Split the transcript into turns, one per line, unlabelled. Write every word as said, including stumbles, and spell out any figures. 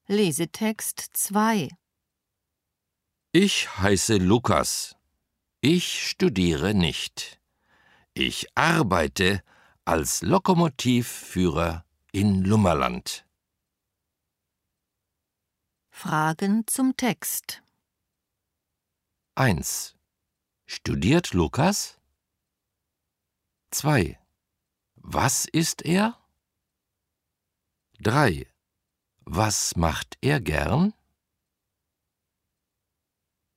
Lesetext zwei.
Ich heiße Lukas. Ich studiere nicht. Ich arbeite als Lokomotivführer in Lummerland.
Fragen zum Text.
eins. Studiert Lukas? zwei. Was ist er? drei. Was macht er gern?